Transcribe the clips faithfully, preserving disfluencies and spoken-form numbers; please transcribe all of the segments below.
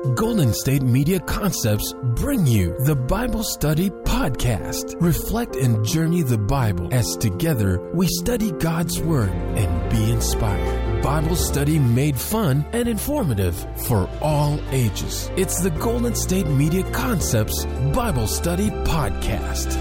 Golden State Media Concepts bring you the Bible Study Podcast. Reflect and journey the Bible as together we study God's Word and be inspired. Bible study made fun and informative for all ages. It's the Golden State Media Concepts Bible Study Podcast.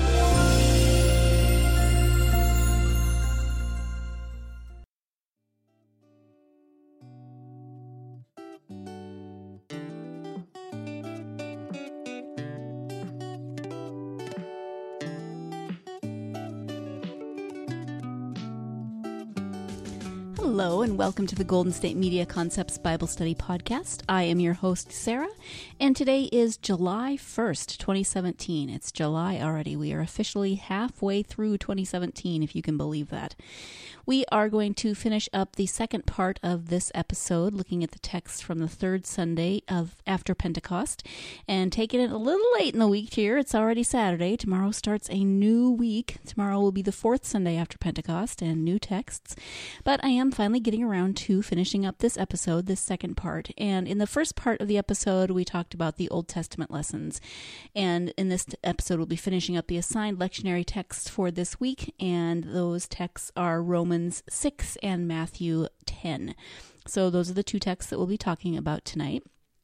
Hello and welcome to the Golden State Media Concepts Bible Study Podcast. I am your host, Sarah, and today is July first, twenty seventeen. It's July already. We are officially halfway through twenty seventeen, if you can believe that. We are going to finish up the second part of this episode, looking at the text from the third Sunday of after Pentecost, and taking it a little late in the week here. It's already Saturday. Tomorrow starts a new week. Tomorrow will be the fourth Sunday after Pentecost and new texts, but I am finally getting around to finishing up this episode, this second part. And in the first part of the episode, we talked about the Old Testament lessons. And in this episode, we'll be finishing up the assigned lectionary texts for this week. And those texts are Romans six and Matthew ten. So those are the two texts that we'll be talking about tonight.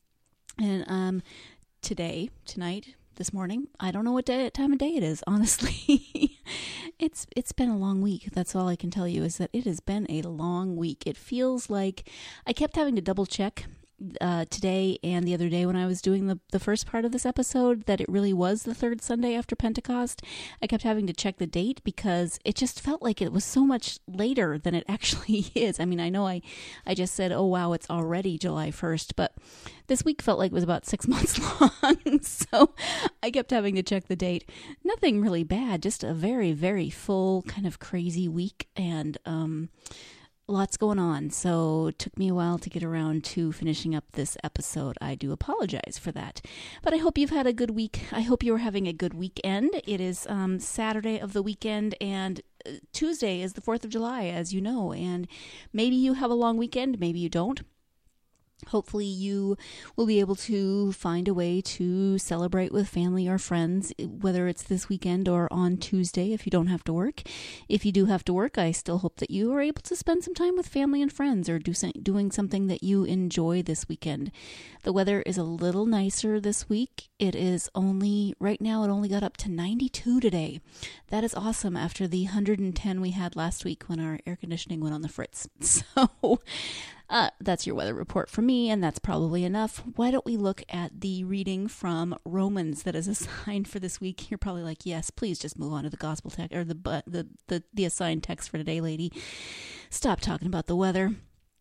And um, today, tonight, this morning, I don't know what day, time of day it is, honestly. It's it's been a long week. That's all I can tell you, is that it has been a long week. It feels like I kept having to double check uh, today and the other day when I was doing the, the first part of this episode that it really was the third Sunday after Pentecost. I kept having to check the date because it just felt like it was so much later than it actually is. I mean, I know I, I just said, oh wow, it's already July first, but this week felt like it was about six months long, so I kept having to check the date. Nothing really bad, just a very, very full, kind of crazy week, and um, lots going on. So it took me a while to get around to finishing up this episode. I do apologize for that. But I hope you've had a good week. I hope you're having a good weekend. It is um, Saturday of the weekend, and Tuesday is the fourth of July, as you know, and maybe you have a long weekend, maybe you don't. Hopefully you will be able to find a way to celebrate with family or friends, whether it's this weekend or on Tuesday if you don't have to work. If you do have to work, I still hope that you are able to spend some time with family and friends or do some, doing something that you enjoy this weekend. The weather is a little nicer this week. It is only, right now it only got up to ninety-two today. That is awesome after the one hundred ten we had last week when our air conditioning went on the fritz. So Uh, that's your weather report for me, and that's probably enough. Why don't we look at the reading from Romans that is assigned for this week? You're probably like, yes, please just move on to the gospel text, or the, the, the, the assigned text for today, lady. Stop talking about the weather.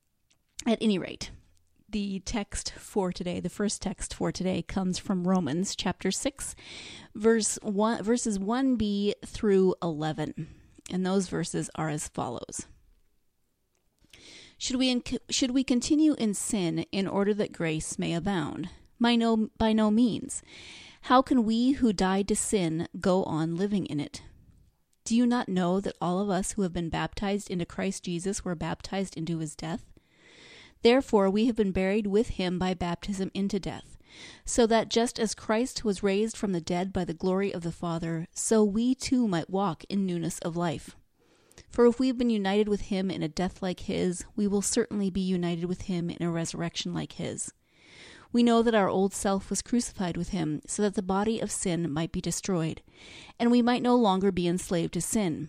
At any rate, the text for today, the first text for today, comes from Romans chapter six, verse one, verses one b through eleven. And those verses are as follows. Should we should we continue in sin in order that grace may abound? By no, by no means. How can we who died to sin go on living in it? Do you not know that all of us who have been baptized into Christ Jesus were baptized into his death? Therefore we have been buried with him by baptism into death, so that just as Christ was raised from the dead by the glory of the Father, so we too might walk in newness of life. For if we have been united with him in a death like his, we will certainly be united with him in a resurrection like his. We know that our old self was crucified with him, so that the body of sin might be destroyed, and we might no longer be enslaved to sin.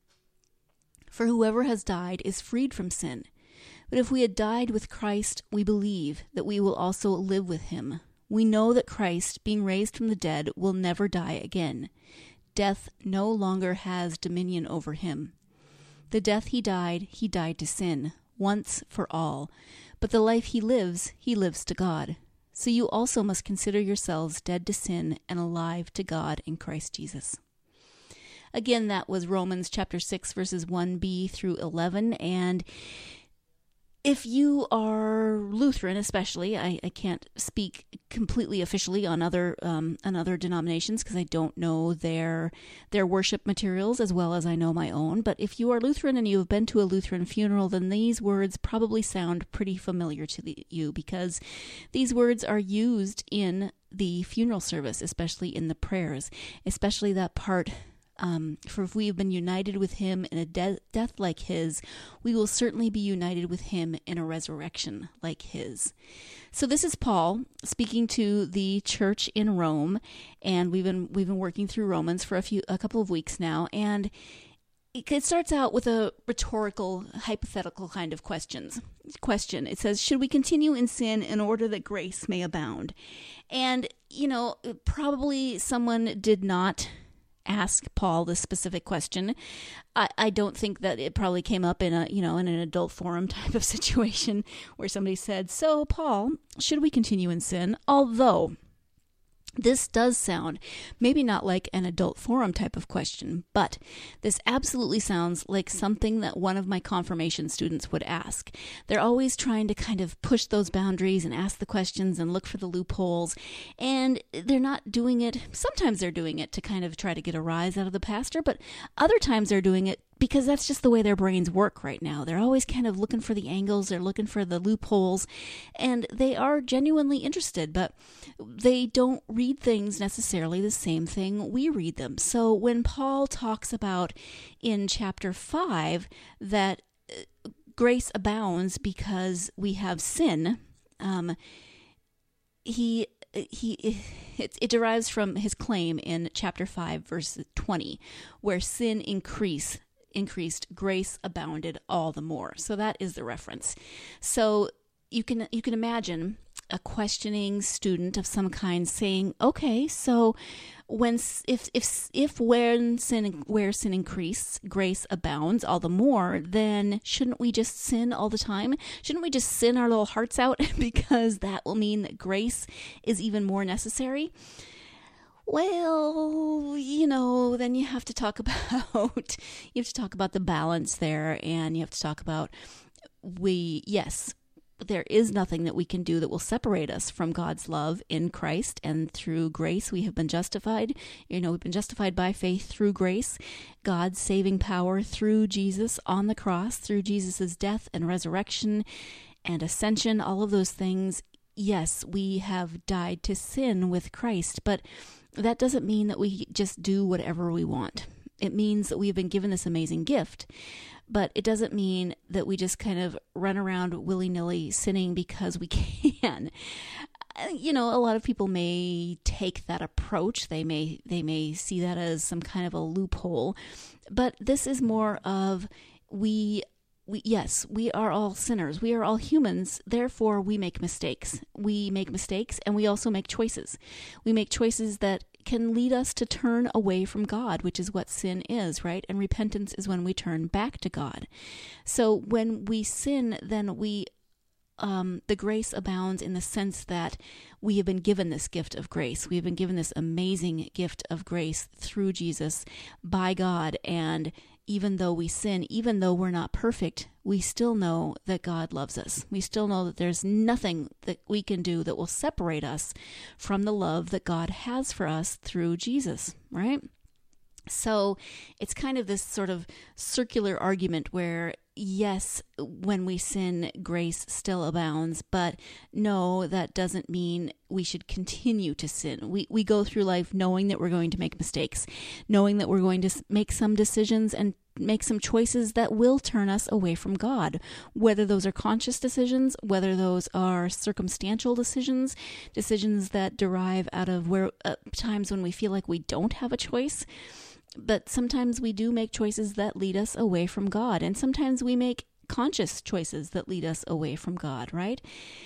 For whoever has died is freed from sin. But if we had died with Christ, we believe that we will also live with him. We know that Christ, being raised from the dead, will never die again. Death no longer has dominion over him. The death he died, he died to sin, once for all. But the life he lives, he lives to God. So you also must consider yourselves dead to sin and alive to God in Christ Jesus. Again, that was Romans chapter six, verses one b through eleven. And If you are Lutheran, especially, I, I can't speak completely officially on other um, on other denominations because I don't know their their worship materials as well as I know my own. But if you are Lutheran and you have been to a Lutheran funeral, then these words probably sound pretty familiar to the, you because these words are used in the funeral service, especially in the prayers, especially that part. Um, for if we have been united with him in a de- death like his, we will certainly be united with him in a resurrection like his. So this is Paul speaking to the church in Rome, and we've been we've been working through Romans for a few a couple of weeks now, and it starts out with a rhetorical, hypothetical kind of questions. Question. It says, should we continue in sin in order that grace may abound? And, you know, probably someone did not ask Paul this specific question. I, I don't think that it probably came up in a, you know, in an adult forum type of situation where somebody said, so Paul, should we continue in sin? Although this does sound maybe not like an adult forum type of question, but this absolutely sounds like something that one of my confirmation students would ask. They're always trying to kind of push those boundaries and ask the questions and look for the loopholes, and they're not doing it. Sometimes they're doing it to kind of try to get a rise out of the pastor, but other times they're doing it because that's just the way their brains work right now. They're always kind of looking for the angles, they're looking for the loopholes, and they are genuinely interested, but they don't read things necessarily the same thing we read them. So when Paul talks about in chapter five that grace abounds because we have sin, um, he he it, it derives from his claim in chapter five, verse twenty, where sin increase increased, grace abounded all the more. So that is the reference. So you can you can imagine a questioning student of some kind saying, "Okay, so when if if if when sin where sin increased, grace abounds all the more, then shouldn't we just sin all the time? Shouldn't we just sin our little hearts out because that will mean that grace is even more necessary?" Well, you know, then you have to talk about, you have to talk about the balance there, and you have to talk about, we, yes, there is nothing that we can do that will separate us from God's love in Christ, and through grace we have been justified. You know, we've been justified by faith through grace, God's saving power through Jesus on the cross, through Jesus' death and resurrection and ascension, all of those things. Yes, we have died to sin with Christ, but that doesn't mean that we just do whatever we want. It means that we've been given this amazing gift, but it doesn't mean that we just kind of run around willy-nilly sinning because we can. You know, a lot of people may take that approach. They may they may see that as some kind of a loophole, but this is more of we We, yes, we are all sinners. We are all humans. Therefore, we make mistakes. We make mistakes, and we also make choices. We make choices that can lead us to turn away from God, which is what sin is, right? And repentance is when we turn back to God. So when we sin, then we Um, the grace abounds in the sense that we have been given this gift of grace. We have been given this amazing gift of grace through Jesus by God. And even though we sin, even though we're not perfect, we still know that God loves us. We still know that there's nothing that we can do that will separate us from the love that God has for us through Jesus, right? So it's kind of this sort of circular argument where, yes, when we sin, grace still abounds, but no, that doesn't mean we should continue to sin. We we go through life knowing that we're going to make mistakes, knowing that we're going to make some decisions and make some choices that will turn us away from God, whether those are conscious decisions, whether those are circumstantial decisions, decisions that derive out of where uh, times when we feel like we don't have a choice. But sometimes we do make choices that lead us away from God, and sometimes we make conscious choices that lead us away from God, right?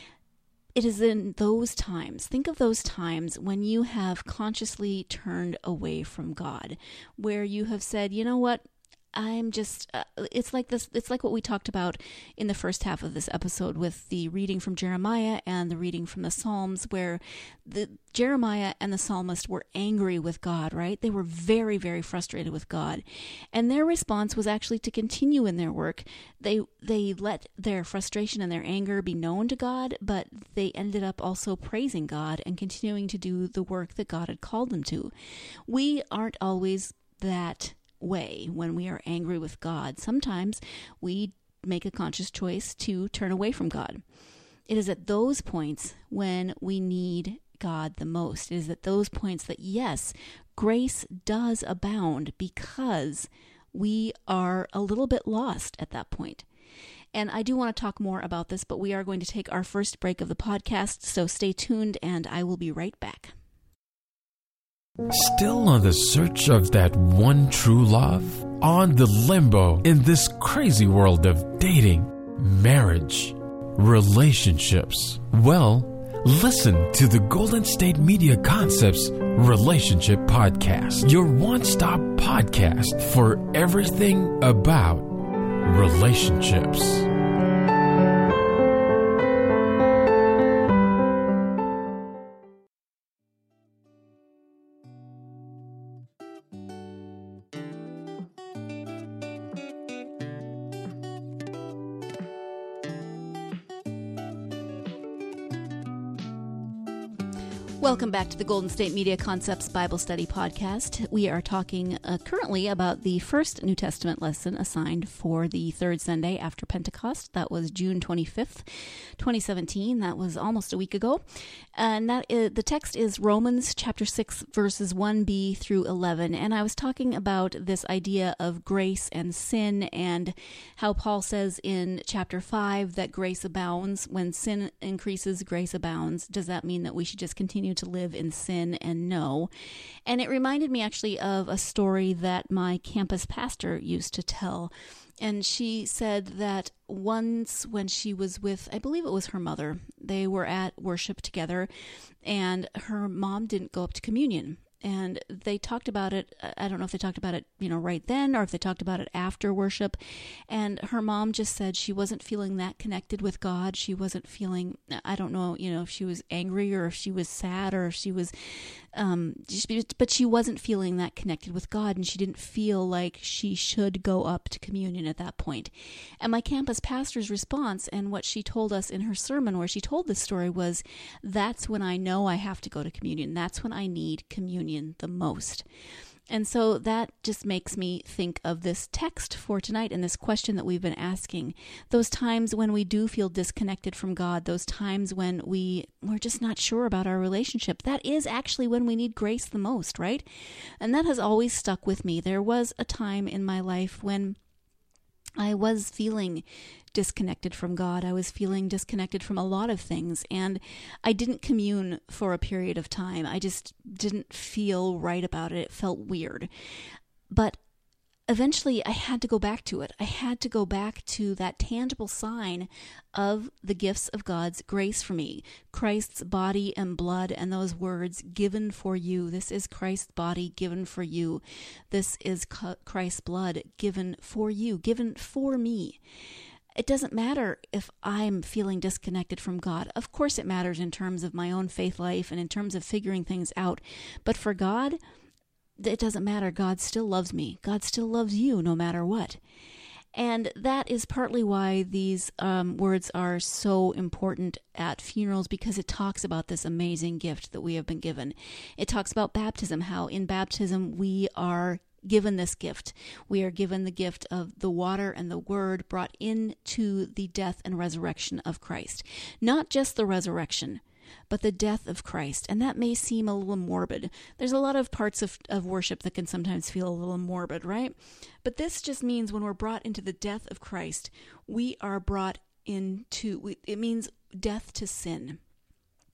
It is in those times, think of those times when you have consciously turned away from God, where you have said, you know what, I'm just, uh, it's like this, it's like what we talked about in the first half of this episode with the reading from Jeremiah and the reading from the Psalms, where the Jeremiah and the psalmist were angry with God, right? They were very, very frustrated with God. And their response was actually to continue in their work. They, they let their frustration and their anger be known to God, but they ended up also praising God and continuing to do the work that God had called them to. We aren't always that way when we are angry with God. Sometimes we make a conscious choice to turn away from God. It is at those points when we need God the most. It is at those points that, yes, grace does abound because we are a little bit lost at that point. And I do want to talk more about this, but we are going to take our first break of the podcast, so stay tuned and I will be right back. Still on the search of that one true love? On the limbo in this crazy world of dating, marriage, relationships? Well, listen to the Golden State Media Concepts Relationship Podcast, your one-stop podcast for everything about relationships. Welcome back to the Golden State Media Concepts Bible Study Podcast. We are talking uh, currently about the first New Testament lesson assigned for the third Sunday after Pentecost. That was June twenty-fifth, twenty seventeen. That was almost a week ago. And that is, the text is Romans chapter six, verses one b through eleven. And I was talking about this idea of grace and sin and how Paul says in chapter five that grace abounds. When sin increases, grace abounds. Does that mean that we should just continue to live in sin? And no. And it reminded me actually of a story that my campus pastor used to tell. And she said that once when she was with, I believe it was her mother, they were at worship together and her mom didn't go up to communion. And they talked about it, I don't know if they talked about it, you know, right then or if they talked about it after worship. And her mom just said she wasn't feeling that connected with God. She wasn't feeling, I don't know, you know, if she was angry or if she was sad or if she was, um, but she wasn't feeling that connected with God. And she didn't feel like she should go up to communion at that point. And my campus pastor's response and what she told us in her sermon where she told this story was, that's when I know I have to go to communion. That's when I need communion the most. And so that just makes me think of this text for tonight and this question that we've been asking. Those times when we do feel disconnected from God, those times when we, we're just not sure about our relationship, that is actually when we need grace the most, right? And that has always stuck with me. There was a time in my life when I was feeling disconnected from God. I was feeling disconnected from a lot of things, and I didn't commune for a period of time. I just didn't feel right about it. It felt weird. But eventually I had to go back to it. I had to go back to that tangible sign of the gifts of God's grace for me. Christ's body and blood and those words, given for you. This is Christ's body given for you. This is Christ's blood given for you, given for me. It doesn't matter if I'm feeling disconnected from God. Of course it matters in terms of my own faith life and in terms of figuring things out. But for God, it doesn't matter. God still loves me. God still loves you no matter what. And that is partly why these um, words are so important at funerals, because it talks about this amazing gift that we have been given. It talks about baptism, how in baptism we are given this gift. We are given the gift of the water and the word brought into the death and resurrection of Christ. Not just the resurrection, but the death of Christ. And that may seem a little morbid. There's a lot of parts of, of worship that can sometimes feel a little morbid, right? But this just means when we're brought into the death of Christ, we are brought into, it means death to sin.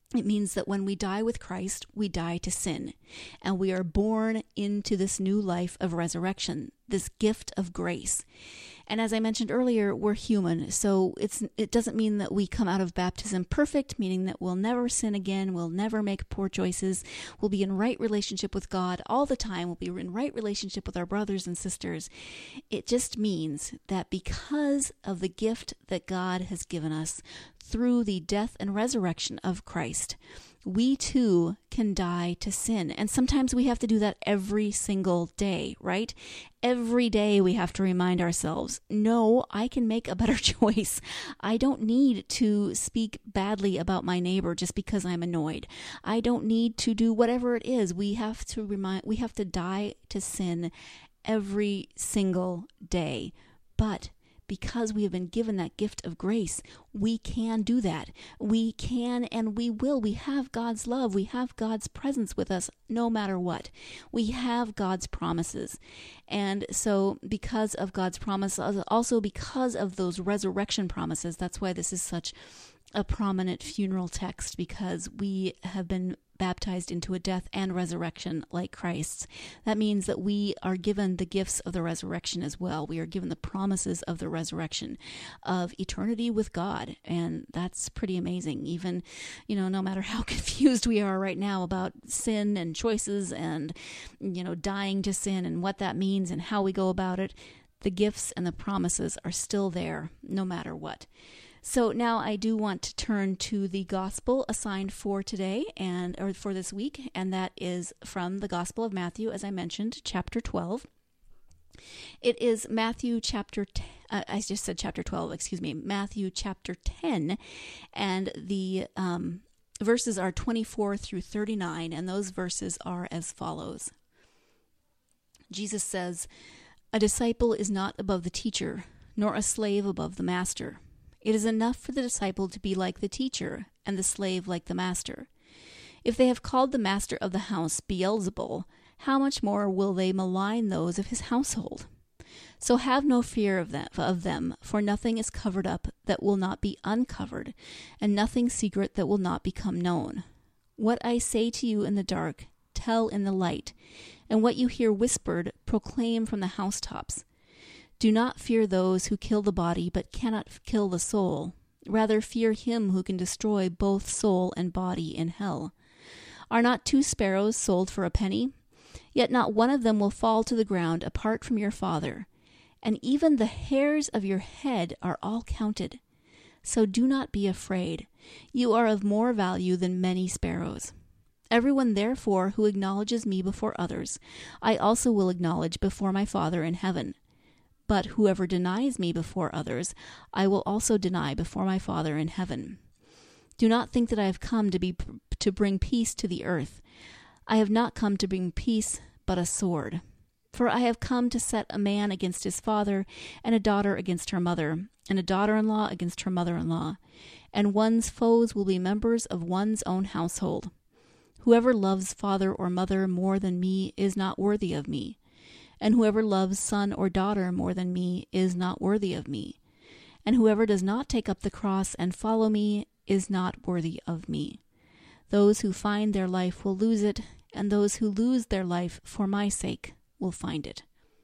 It means that when we die with Christ, we die to sin, and we are born into this new life of resurrection, this gift of grace. And as I mentioned earlier, we're human, so it's it doesn't mean that we come out of baptism perfect, meaning that we'll never sin again, we'll never make poor choices, we'll be in right relationship with God all the time, we'll be in right relationship with our brothers and sisters. It just means that because of the gift that God has given us through the death and resurrection of Christ, we too can die to sin. And sometimes we have to do that every single day, right? Every day we have to remind ourselves, no, I can make a better choice. I don't need to speak badly about my neighbor just because I'm annoyed. I don't need to do whatever it is. We have to remind, we have to die to sin every single day. But because we have been given that gift of grace, we can do that. We can and we will. We have God's love. We have God's presence with us no matter what. We have God's promises. And so because of God's promises, also because of those resurrection promises, that's why this is such a prominent funeral text, because we have been baptized into a death and resurrection like Christ's. That means that we are given the gifts of the resurrection as well. We are given the promises of the resurrection, of eternity with God. And that's pretty amazing. Even, you know, no matter how confused we are right now about sin and choices and, you know, dying to sin and what that means and how we go about it, the gifts and the promises are still there no matter what. So now I do want to turn to the gospel assigned for today and or for this week, and that is from the Gospel of Matthew, as I mentioned, chapter twelve. It is Matthew chapter ten, uh, I just said chapter twelve, excuse me, Matthew chapter ten, and the um, verses are twenty-four through thirty-nine, and those verses are as follows. Jesus says, "A disciple is not above the teacher, nor a slave above the master. It is enough for the disciple to be like the teacher, and the slave like the master. If they have called the master of the house Beelzebul, how much more will they malign those of his household? So have no fear of them, of them, for nothing is covered up that will not be uncovered, and nothing secret that will not become known. What I say to you in the dark, tell in the light, and what you hear whispered, proclaim from the housetops. Do not fear those who kill the body, but cannot kill the soul. Rather fear him who can destroy both soul and body in hell. Are not two sparrows sold for a penny? Yet not one of them will fall to the ground apart from your Father. And even the hairs of your head are all counted. So do not be afraid. You are of more value than many sparrows. Everyone, therefore, who acknowledges me before others, I also will acknowledge before my Father in heaven. But whoever denies me before others, I will also deny before my Father in heaven. Do not think that I have come to be to bring peace to the earth. I have not come to bring peace, but a sword. For I have come to set a man against his father, and a daughter against her mother, and a daughter-in-law against her mother-in-law. And one's foes will be members of one's own household. Whoever loves father or mother more than me is not worthy of me. And whoever loves son or daughter more than me is not worthy of me. And whoever does not take up the cross and follow me is not worthy of me. Those who find their life will lose it, and those who lose their life for my sake will find it."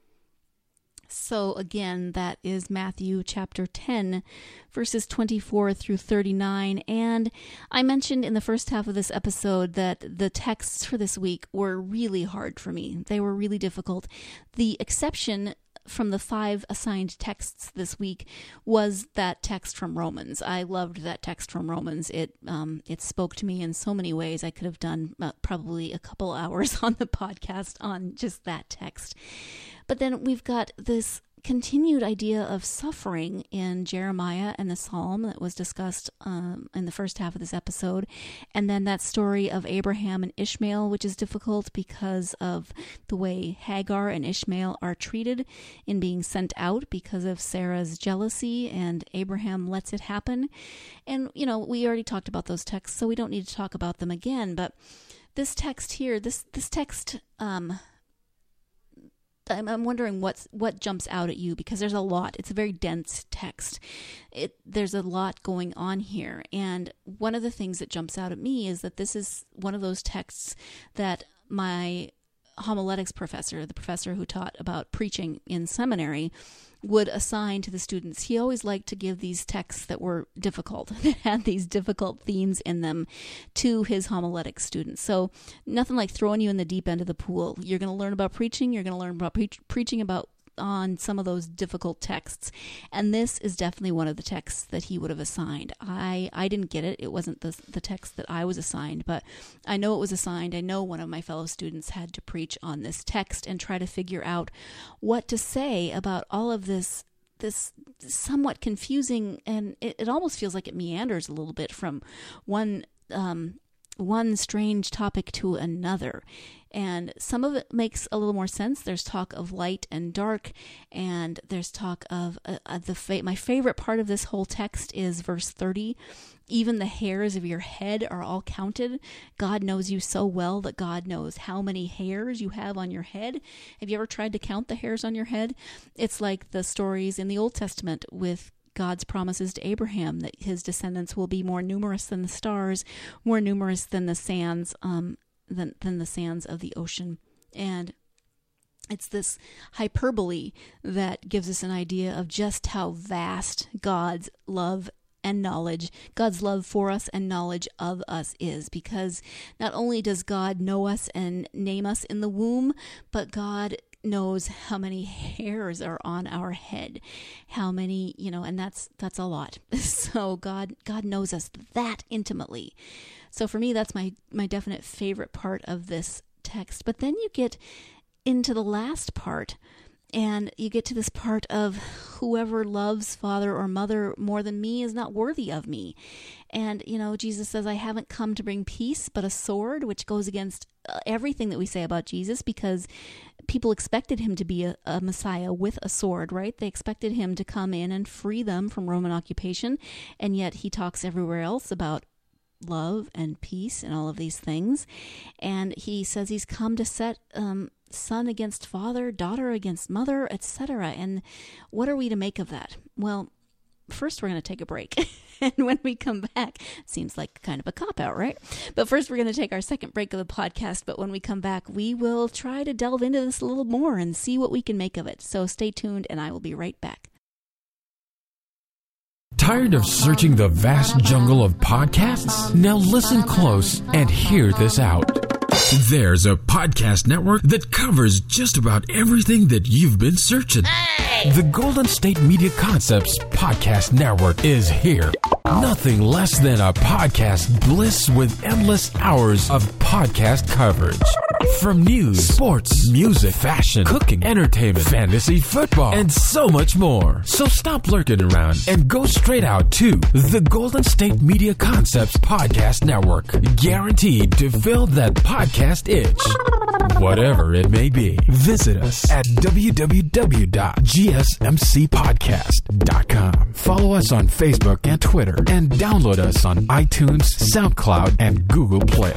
So again, that is Matthew chapter ten, verses twenty-four through thirty-nine. And I mentioned in the first half of this episode that the texts for this week were really hard for me. They were really difficult. The exception from the five assigned texts this week was that text from Romans. I loved that text from Romans. It um, it spoke to me in so many ways. I could have done uh, probably a couple hours on the podcast on just that text. But then we've got this continued idea of suffering in Jeremiah and the Psalm that was discussed um, in the first half of this episode. And then that story of Abraham and Ishmael, which is difficult because of the way Hagar and Ishmael are treated in being sent out because of Sarah's jealousy, and Abraham lets it happen. And, you know, we already talked about those texts, so we don't need to talk about them again. But this text here, this, this text... Um, I'm, I'm wondering what's what jumps out at you, because there's a lot. It's a very dense text. It there's a lot going on here, and one of the things that jumps out at me is that this is one of those texts that my homiletics professor, the professor who taught about preaching in seminary, would assign to the students. He always liked to give these texts that were difficult, that had these difficult themes in them, to his homiletics students. So nothing like throwing you in the deep end of the pool. You're going to learn about preaching. You're going to learn about pre- preaching about on some of those difficult texts. And this is definitely one of the texts that he would have assigned. I, I didn't get it. It wasn't the, the text that I was assigned, but I know it was assigned. I know one of my fellow students had to preach on this text and try to figure out what to say about all of this this somewhat confusing, and it, it almost feels like it meanders a little bit from one um, one strange topic to another. And some of it makes a little more sense. There's talk of light and dark, and there's talk of uh, uh, the fa- my favorite part of this whole text is verse thirty. Even the hairs of your head are all counted. God knows you so well that God knows how many hairs you have on your head. Have you ever tried to count the hairs on your head? It's like the stories in the Old Testament with God's promises to Abraham that his descendants will be more numerous than the stars, more numerous than the sands, um, than than the sands of the ocean. And it's this hyperbole that gives us an idea of just how vast God's love and knowledge, God's love for us and knowledge of us is, because not only does God know us and name us in the womb, but God knows how many hairs are on our head, how many, you know, and that's that's a lot. So God God knows us that intimately. So for me, that's my my definite favorite part of this text. But then you get into the last part, and you get to this part of whoever loves father or mother more than me is not worthy of me. And, you know, Jesus says, I haven't come to bring peace, but a sword, which goes against everything that we say about Jesus, because people expected him to be a, a Messiah with a sword, right? They expected him to come in and free them from Roman occupation. And yet he talks everywhere else about love and peace and all of these things. And he says he's come to set um, son against father, daughter against mother, et cetera. And what are we to make of that? Well, first we're going to take a break. And when we come back, seems like kind of a cop-out, right? But first we're going to take our second break of the podcast. But when we come back, we will try to delve into this a little more and see what we can make of it. So stay tuned, and I will be right back. Tired of searching the vast jungle of podcasts? Now listen close and hear this out. There's a podcast network that covers just about everything that you've been searching. Hey! The Golden State Media Concepts Podcast Network is here. Nothing less than a podcast bliss with endless hours of podcast coverage. From news, sports, music, fashion, cooking, entertainment, fantasy, football, and so much more. So stop lurking around and go straight out to the Golden State Media Concepts Podcast Network. Guaranteed to fill that podcast itch. Whatever it may be. Visit us at w w w dot g s m c podcast dot com. Follow us on Facebook and Twitter, and download us on iTunes, SoundCloud, and Google Play.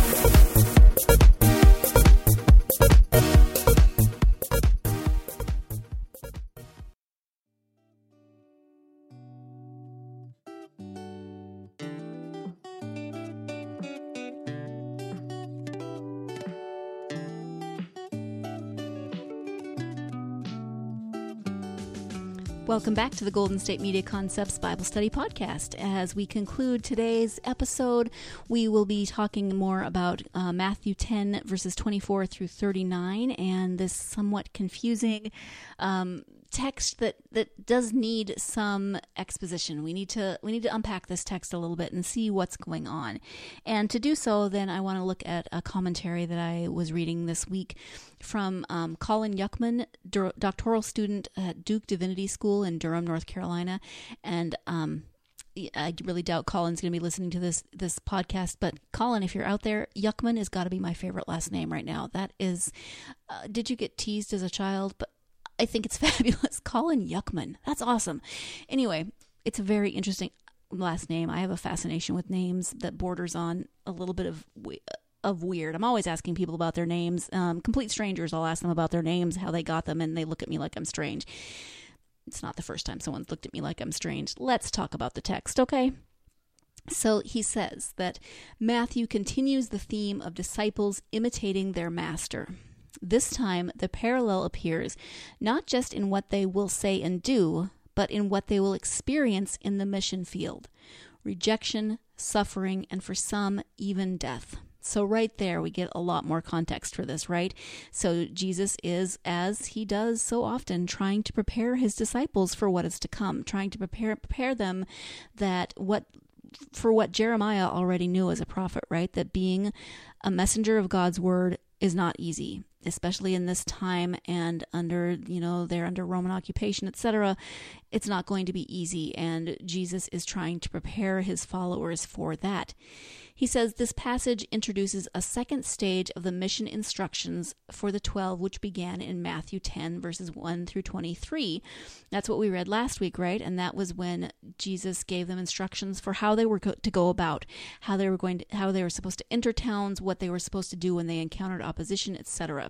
Welcome back to the Golden State Media Concepts Bible Study Podcast. As we conclude today's episode, we will be talking more about uh, Matthew ten, verses twenty-four through thirty-nine, and this somewhat confusing um, text that, that does need some exposition. We need to we need to unpack this text a little bit and see what's going on. And to do so, then I want to look at a commentary that I was reading this week from um, Colin Yuckman, do- doctoral student at Duke Divinity School in Durham, North Carolina. And um, I really doubt Colin's going to be listening to this this podcast. But Colin, if you're out there, Yuckman has got to be my favorite last name right now. That is, uh, did you get teased as a child? But I think it's fabulous. Colin Yuckman. That's awesome. Anyway, it's a very interesting last name. I have a fascination with names that borders on a little bit of of weird. I'm always asking people about their names. Um, complete strangers, I'll ask them about their names, how they got them, and they look at me like I'm strange. It's not the first time someone's looked at me like I'm strange. Let's talk about the text, okay? So he says that Matthew continues the theme of disciples imitating their master. This time, the parallel appears not just in what they will say and do, but in what they will experience in the mission field. Rejection, suffering, and for some, even death. So right there, we get a lot more context for this, right? So Jesus is, as he does so often, trying to prepare his disciples for what is to come, trying to prepare prepare them that what for what Jeremiah already knew as a prophet, right? That being a messenger of God's word is not easy, especially in this time and under, you know, they're under Roman occupation, et cetera. It's not going to be easy, and Jesus is trying to prepare his followers for that. He says this passage introduces a second stage of the mission instructions for the twelve, which began in Matthew ten, verses one through twenty-three. That's what we read last week, right? And that was when Jesus gave them instructions for how they were go- to go about, how they were going to, how they were supposed to enter towns, what they were supposed to do when they encountered opposition, et cetera.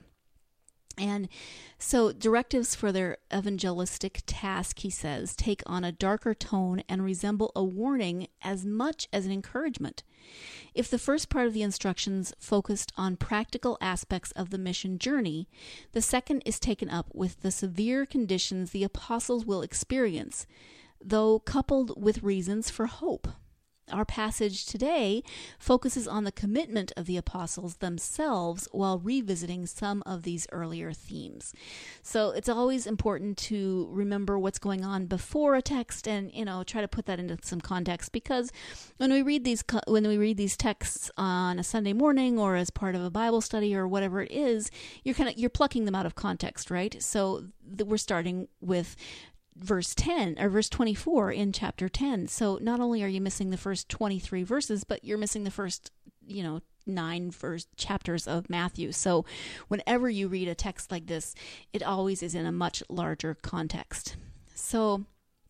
And so directives for their evangelistic task, he says, take on a darker tone and resemble a warning as much as an encouragement. If the first part of the instructions focused on practical aspects of the mission journey, the second is taken up with the severe conditions the apostles will experience, though coupled with reasons for hope. Our passage today focuses on the commitment of the apostles themselves while revisiting some of these earlier themes. So it's always important to remember what's going on before a text and, you know, try to put that into some context, because when we read these when we read these texts on a Sunday morning or as part of a Bible study or whatever it is, you're kind of you're plucking them out of context, right? So th- we're starting with verse ten or verse twenty-four in chapter ten. So not only are you missing the first twenty-three verses, but you're missing the first, you know, nine verse chapters of Matthew. So whenever you read a text like this, it always is in a much larger context. So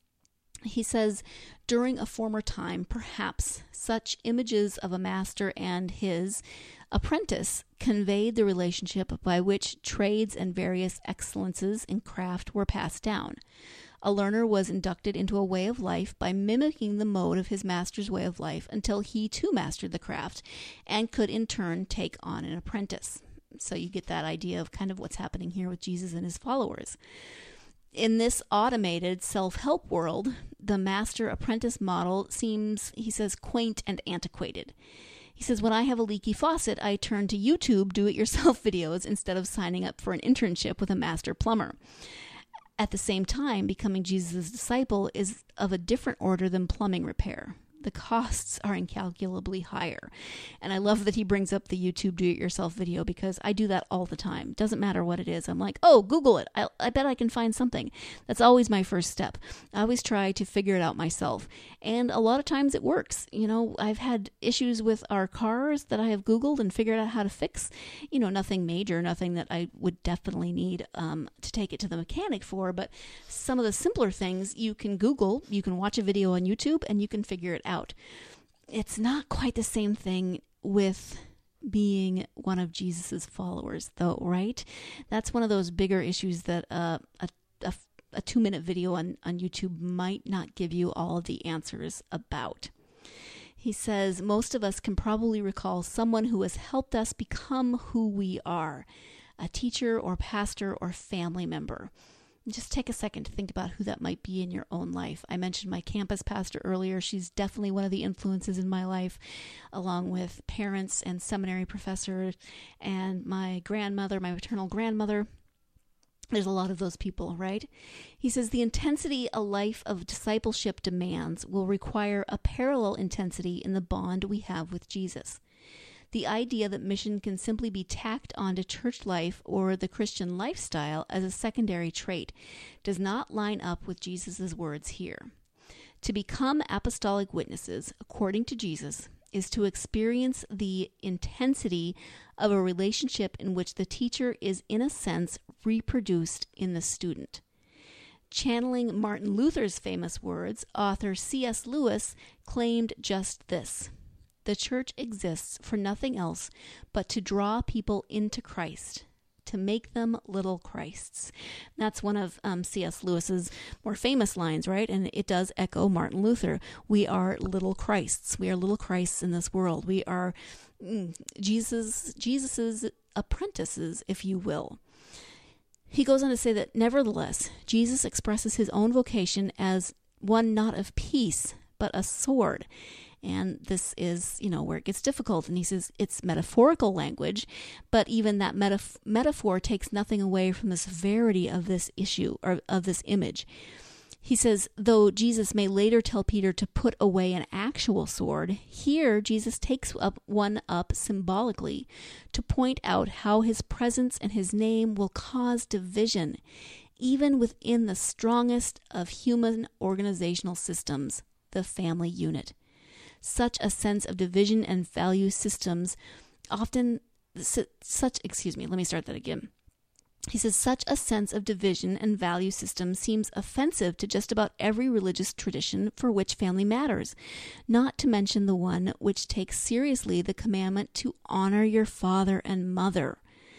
he says, during a former time, perhaps such images of a master and his apprentice conveyed the relationship by which trades and various excellences in craft were passed down. A learner was inducted into a way of life by mimicking the mode of his master's way of life until he too mastered the craft and could in turn take on an apprentice. So you get that idea of kind of what's happening here with Jesus and his followers. In this automated self-help world, the master-apprentice model seems, he says, quaint and antiquated. He says, when I have a leaky faucet, I turn to YouTube do-it-yourself videos instead of signing up for an internship with a master plumber. At the same time, becoming Jesus' disciple is of a different order than plumbing repair. The costs are incalculably higher. And I love that he brings up the YouTube do-it-yourself video, because I do that all the time. Doesn't matter what it is. I'm like, oh, Google it. I, I bet I can find something. That's always my first step. I always try to figure it out myself. And a lot of times it works. You know, I've had issues with our cars that I have Googled and figured out how to fix. You know, nothing major, nothing that I would definitely need um, to take it to the mechanic for. But some of the simpler things you can Google, you can watch a video on YouTube, and you can figure it out. out. It's not quite the same thing with being one of Jesus's followers, though, right? That's one of those bigger issues that uh, a, a, a two-minute video on, on YouTube might not give you all of the answers about. He says, most of us can probably recall someone who has helped us become who we are, a teacher or pastor or family member. Just take a second to think about who that might be in your own life. I mentioned my campus pastor earlier. She's definitely one of the influences in my life, along with parents and seminary professors and my grandmother, my maternal grandmother. There's a lot of those people, right? He says the intensity a life of discipleship demands will require a parallel intensity in the bond we have with Jesus. The idea that mission can simply be tacked onto church life or the Christian lifestyle as a secondary trait does not line up with Jesus' words here. To become apostolic witnesses, according to Jesus, is to experience the intensity of a relationship in which the teacher is, in a sense, reproduced in the student. Channeling Martin Luther's famous words, author C S Lewis claimed just this: The church exists for nothing else but to draw people into Christ, to make them little Christs. That's one of um, C S Lewis's more famous lines, right? And it does echo Martin Luther. We are little Christs. We are little Christs in this world. We are mm, Jesus, Jesus's apprentices, if you will. He goes on to say that, nevertheless, Jesus expresses his own vocation as one not of peace, but a sword. And this is, you know, where it gets difficult. And he says it's metaphorical language, but even that metaf- metaphor takes nothing away from the severity of this issue, or of this image. He says, though Jesus may later tell Peter to put away an actual sword, here Jesus takes up one up symbolically to point out how his presence and his name will cause division, even within the strongest of human organizational systems, the family unit. Such a sense of division and value systems often, such, excuse me, let me start that again. He says, such a sense of division and value system seems offensive to just about every religious tradition for which family matters, not to mention the one which takes seriously the commandment to honor your father and mother.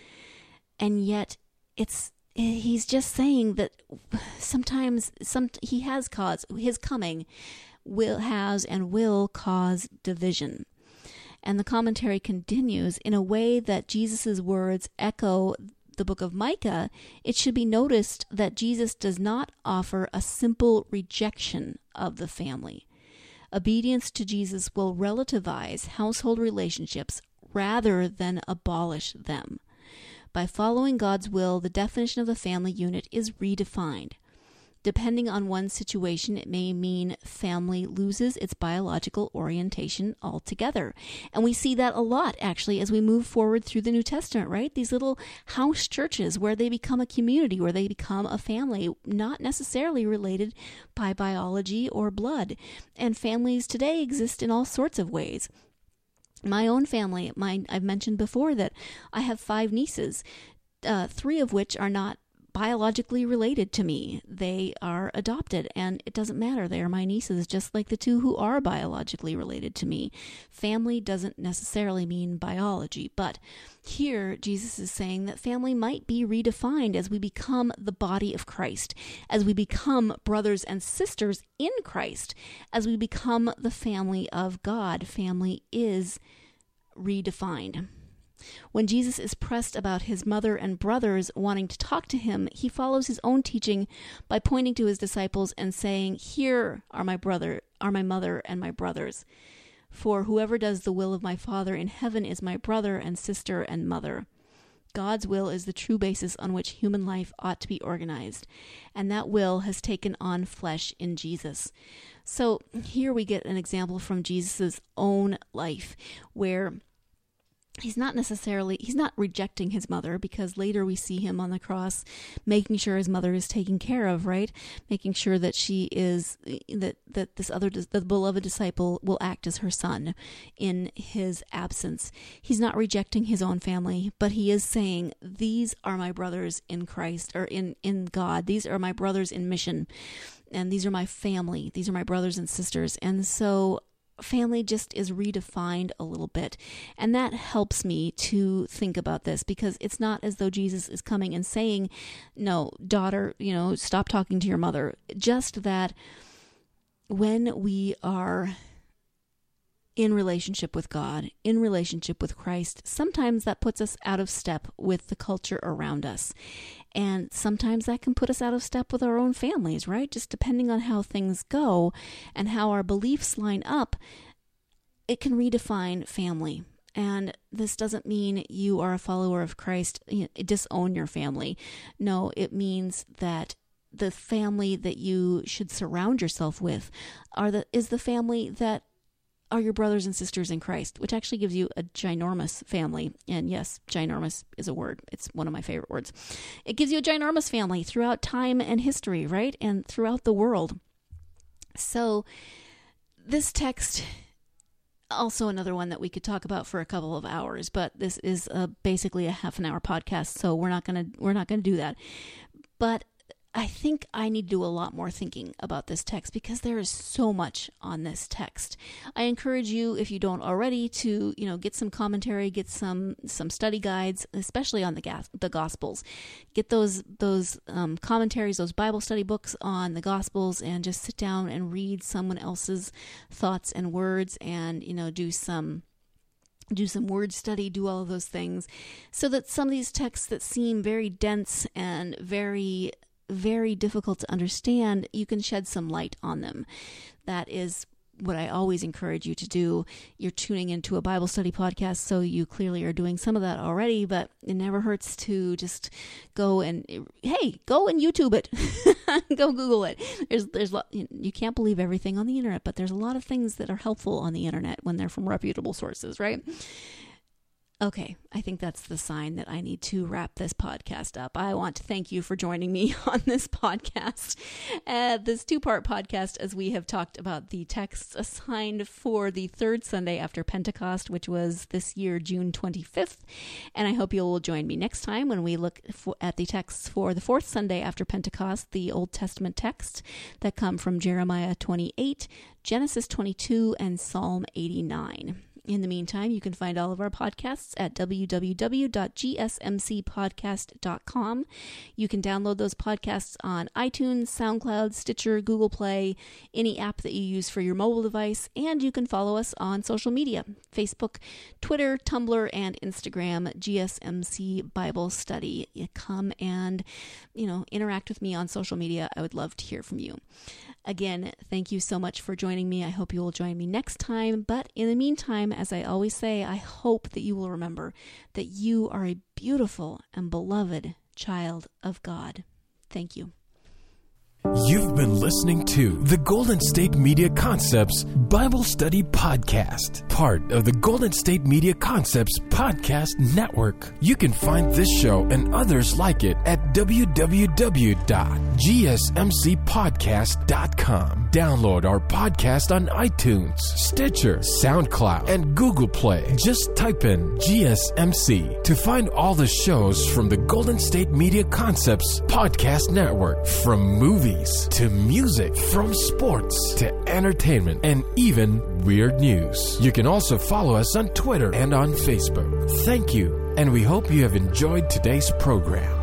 And yet, it's he's just saying that sometimes some he has caused, his coming will has and will cause division. And the commentary continues, in a way that Jesus' words echo the book of Micah, it should be noticed that Jesus does not offer a simple rejection of the family. Obedience to Jesus will relativize household relationships rather than abolish them. By following God's will, the definition of the family unit is redefined. Depending on one's situation, it may mean family loses its biological orientation altogether. And we see that a lot, actually, as we move forward through the New Testament, right? These little house churches where they become a community, where they become a family, not necessarily related by biology or blood. And families today exist in all sorts of ways. My own family, my, I've mentioned before that I have five nieces, uh, three of which are not biologically related to me. They are adopted, and it doesn't matter. They are my nieces, just like the two who are biologically related to me. Family doesn't necessarily mean biology, but here Jesus is saying that family might be redefined as we become the body of Christ, as we become brothers and sisters in Christ, as we become the family of God. Family is redefined. When Jesus is pressed about his mother and brothers wanting to talk to him, he follows his own teaching by pointing to his disciples and saying, "Here are my brother, are my mother and my brothers. For whoever does the will of my Father in heaven is my brother and sister and mother." God's will is the true basis on which human life ought to be organized, and that will has taken on flesh in Jesus. So here we get an example from Jesus' own life where He's not necessarily, he's not rejecting his mother, because later we see him on the cross making sure his mother is taken care of, right? Making sure that she is, that, that this other, the beloved disciple will act as her son in his absence. He's not rejecting his own family, but he is saying, these are my brothers in Christ, or in, in God. These are my brothers in mission, and these are my family. These are my brothers and sisters. And so family just is redefined a little bit. And that helps me to think about this, because it's not as though Jesus is coming and saying, no, daughter, you know, stop talking to your mother. Just that when we are in relationship with God, in relationship with Christ, sometimes that puts us out of step with the culture around us. And sometimes that can put us out of step with our own families, right? Just depending on how things go and how our beliefs line up, it can redefine family. And this doesn't mean you are a follower of Christ, you know, disown your family. No, it means that the family that you should surround yourself with are the is the family that are your brothers and sisters in Christ, which actually gives you a ginormous family. And yes, ginormous is a word. It's one of my favorite words. It gives you a ginormous family throughout time and history, right? And throughout the world. So this text, also another one that we could talk about for a couple of hours, but this is a, basically a half an hour podcast, so we're not going to we're not going to do that. But I think I need to do a lot more thinking about this text because there is so much on this text. I encourage you, if you don't already, to, you know, get some commentary, get some some study guides, especially on the gas, the Gospels. Get those those um, commentaries, those Bible study books on the Gospels, and just sit down and read someone else's thoughts and words, and, you know, do some do some word study, do all of those things, so that some of these texts that seem very dense and very very difficult to understand, you can shed some light on them. That is what I always encourage you to do. You're tuning into a Bible study podcast, so you clearly are doing some of that already, but it never hurts to just go and, hey, go and YouTube it. Go Google it. There's, there's, you can't believe everything on the internet, but there's a lot of things that are helpful on the internet when they're from reputable sources, right? Okay, I think that's the sign that I need to wrap this podcast up. I want to thank you for joining me on this podcast, uh, this two-part podcast, as we have talked about the texts assigned for the third Sunday after Pentecost, which was this year, June twenty-fifth. And I hope you will join me next time when we look for, at the texts for the fourth Sunday after Pentecost, the Old Testament texts that come from Jeremiah twenty-eight, Genesis twenty-two, and Psalm eighty-nine. In the meantime, you can find all of our podcasts at w w w dot g s m c podcast dot com. You can download those podcasts on iTunes, SoundCloud, Stitcher, Google Play, any app that you use for your mobile device, and you can follow us on social media, Facebook, Twitter, Tumblr, and Instagram, G S M C Bible Study. You come and, you know, interact with me on social media. I would love to hear from you. Again, thank you so much for joining me. I hope you will join me next time. But in the meantime, as I always say, I hope that you will remember that you are a beautiful and beloved child of God. Thank you. You've been listening to the Golden State Media Concepts Bible Study Podcast, part of the Golden State Media Concepts Podcast Network. You can find this show and others like it at w w w dot g s m c podcast dot com. Download our podcast on iTunes, Stitcher, SoundCloud, and Google Play. Just type in G S M C to find all the shows from the Golden State Media Concepts Podcast Network, from movies to music, from sports to entertainment, and even weird news. You can also follow us on Twitter and on Facebook. Thank you, and we hope you have enjoyed today's program.